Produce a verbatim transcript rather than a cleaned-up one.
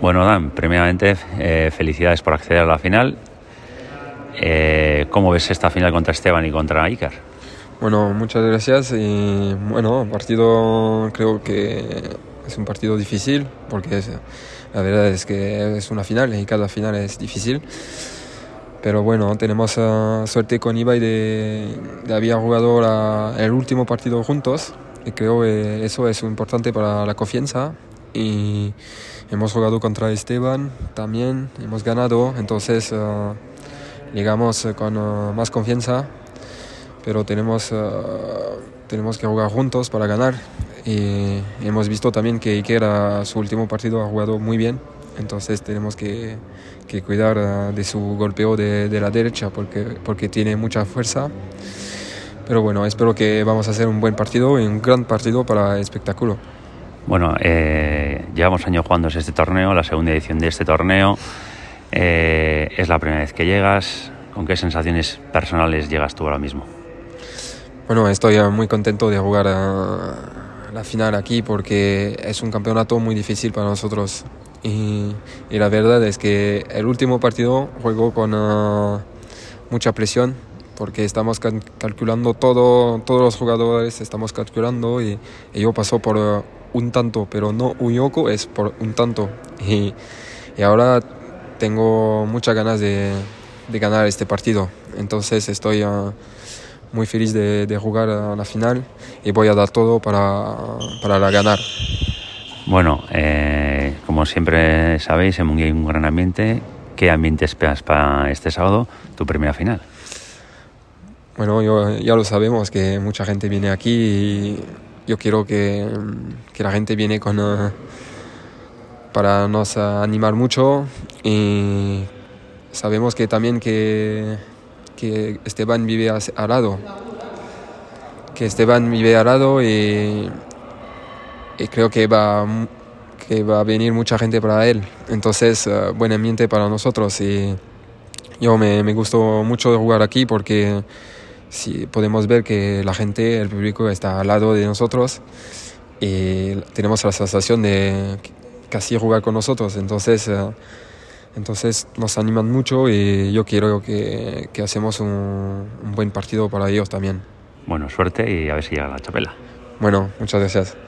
Bueno, Dan, primeramente eh, felicidades por acceder a la final. Eh, ¿Cómo ves esta final contra Esteban y contra Iker? Bueno, muchas gracias y bueno, partido creo que es un partido difícil porque es, la verdad es que es una final y cada final es difícil. Pero bueno, tenemos uh, suerte con Ibai de, de haber jugado la, el último partido juntos y creo que eso es importante para la confianza. Y hemos jugado contra Esteban también, hemos ganado, entonces uh, llegamos con uh, más confianza, pero tenemos, uh, tenemos que jugar juntos para ganar. Y hemos visto también que Iker a su último partido ha jugado muy bien, entonces tenemos que, que cuidar uh, de su golpeo de, de la derecha porque, porque tiene mucha fuerza. Pero bueno, espero que vamos a hacer un buen partido y un gran partido para el espectáculo. Bueno, eh, llevamos años jugando este torneo, la segunda edición de este torneo. Eh, es la primera vez que llegas. ¿Con qué sensaciones personales llegas tú ahora mismo? Bueno, estoy muy contento de jugar a la final aquí porque es un campeonato muy difícil para nosotros. Y, y la verdad es que el último partido juego con uh, mucha presión porque estamos cal- calculando todo, todos los jugadores, estamos calculando y, y yo paso por uh, un tanto, pero no un yoco, es por un tanto. Y, y ahora tengo muchas ganas de, de ganar este partido. Entonces estoy uh, muy feliz de, de jugar a la final y voy a dar todo para, para la ganar. Bueno, eh, como siempre sabéis, en Munguía hay un gran ambiente. ¿Qué ambiente esperas para este sábado, tu primera final? Bueno, yo, ya lo sabemos que mucha gente viene aquí y yo quiero que, que la gente viene con, uh, para nos uh, animar mucho y sabemos que también que, que Esteban vive al lado, que Esteban vive al lado y, y creo que va, que va a venir mucha gente para él, entonces uh, buen ambiente para nosotros y yo me, me gustó mucho de jugar aquí porque sí, podemos ver que la gente, el público está al lado de nosotros y tenemos la sensación de casi jugar con nosotros, entonces, uh, entonces nos animan mucho y yo quiero que, que hacemos un, un buen partido para ellos también. Bueno, suerte y a ver si llega la chapela. Bueno, muchas gracias.